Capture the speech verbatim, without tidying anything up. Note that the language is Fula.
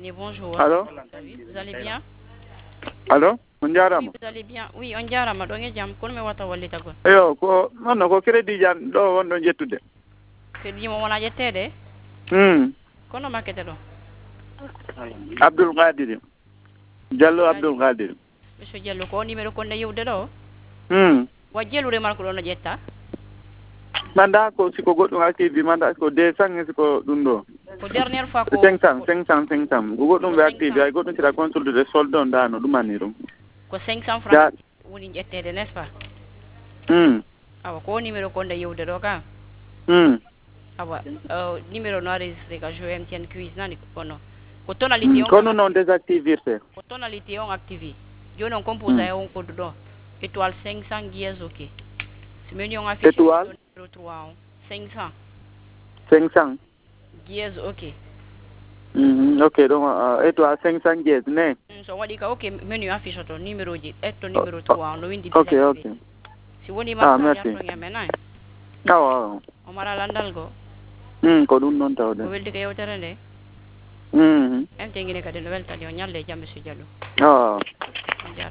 bonjour. Allô? Vous allez bien? Allô? On jarama. Oui, vous allez bien. Oui, on jarama. Ɗo e jam kono mi wata wallita gon. Eyo ko manno ko crédit jan ɗo wonɗo jettude. Crédit mo wona jettede? Hmm. Kono makkete ɗo? Abdoul Qadir. Diallo Abdoul Qadir. Monsieur Diallo ko numéro konde yewde ɗo? Hmm. Wa jeelude marko ɗo no ƴetta? Manda ko siko goɗɗum active manda ko deux cent siko ɗum ɗo. Ko dernière fois ko cinq cents cinq cents cinq cents ko goɗɗum ɓe active ay goɗɗum sira consultude solde on dano ɗumani ɗum. Ko cinq cents francs woni ƴettede n'est-ce pas? Hmm. Awa ko numéro konde yewde ɗo ka? Hmm. Awa uh, numéro no enregistré ka jo M T N quiz nani kono ko tonalité on kono non désactivirte ko tonalité on activé joni on compose ay on code ɗo étoile cinq cents guies ok si meni on affiché étoile numéro trois on cinq cents cinq cents guies ok mm ok donc uh, étoile cinq cents guies ne mm, so waɗi ka ok menu affiché to numéro ji etto numéro trois on no windi ok ok si woni ah marsa merci yarto ngamen ay awa o mara landal go mm ko ɗum noon tawde o weldi ko yewtere nde mm M T N kadi no weltani o ñalle jam monsieur Diallo ah